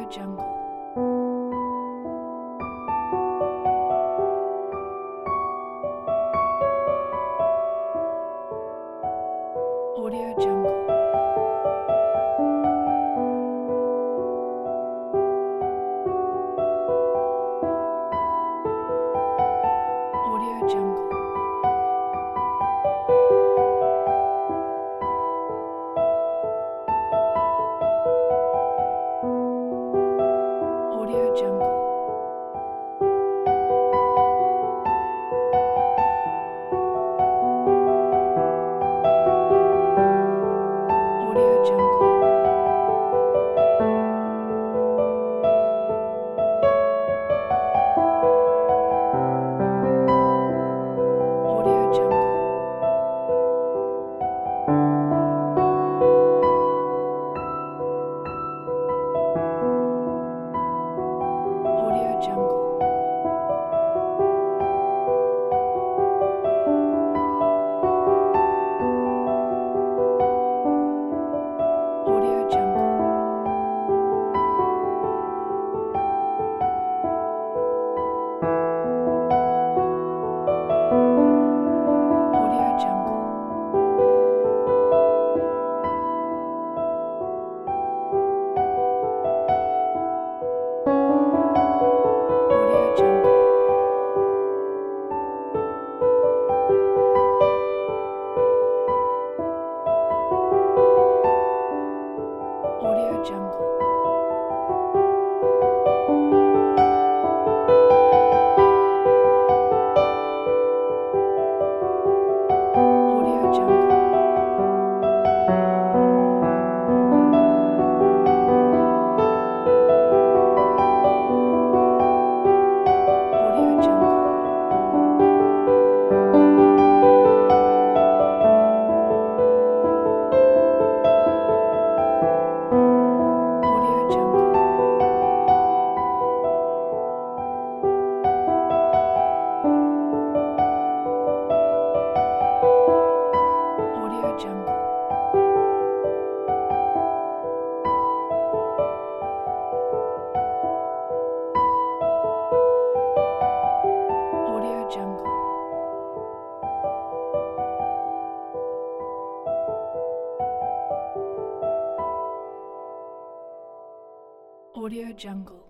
Jungle. Audio Jungle. Audio Jungle. Audio Jungle. Audio Jungle. Audio Jungle. Audio Jungle. Audio Jungle. Audio Jungle. Audio Jungle. Audio Jungle. Audio Jungle. Audio Jungle. Audio Jungle. Audio Jungle. Audio Jungle. Audio Jungle.